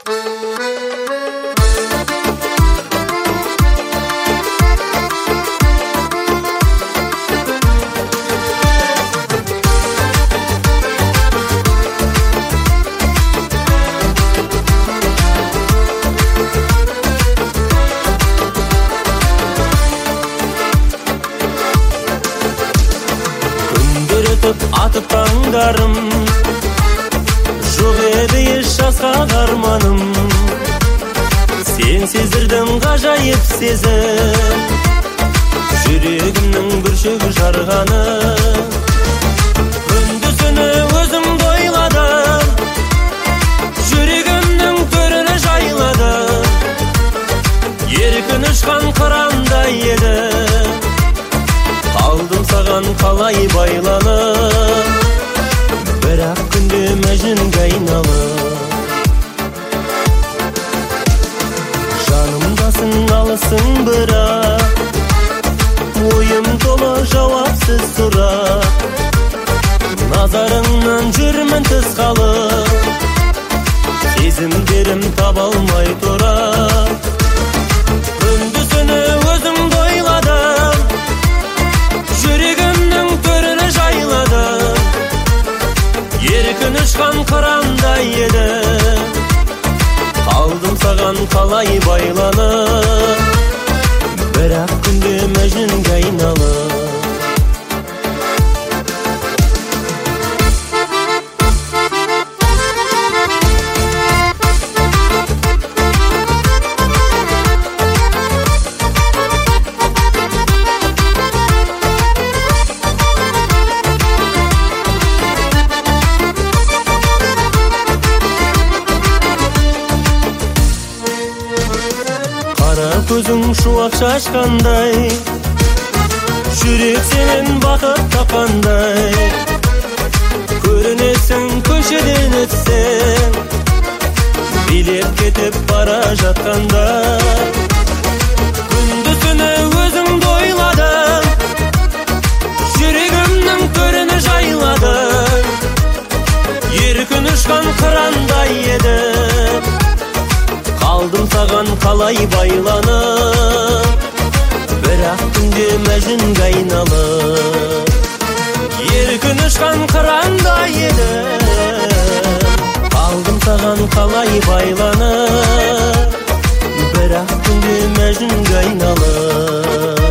Атып таңдарым, жоқ еді еш жасқа арманым. Сен сездірдің ғажайып сезім, жүрегімнің бүршігі жарғаны. Күндіз-түні өзімді ойладым, жүрегімнің төріне жайладым. Еркін ұшқан қырандай еді, қалдым саған қалай байланып, бірақ күнде мәжнүнге айналып. Жанымдасың алысың бірақ, ойым толы жауапсыз сұрақ. Назарыңнан жүрмін тыс қалып, сезімдерім таба алмай тұрар. Күндіз-түні өзімді ойладым, жүрегімнің төріне жайладым. Еркін ұшқан қырандай еді, қалдым саған қалай байланып, бірақ күнде мәжнүнге айналып. Көзің шуақ шашқандай, жүрек сенен бақыт тапқандай. Көрінесің көшеден өтсең, билеп кетіп бара жатқанда. Күндіз-түні өзіңді ойладым, жүрегімнің төріне жайладым. Еркін ұшқан қырандай еді, қалдым саған қалай байланып, бірақ күнде мәжнүнге айналып. Еркін ұшқан қырандай еді, қалдым саған қалай байланып, бірақ күнде мәжнүнге айналып.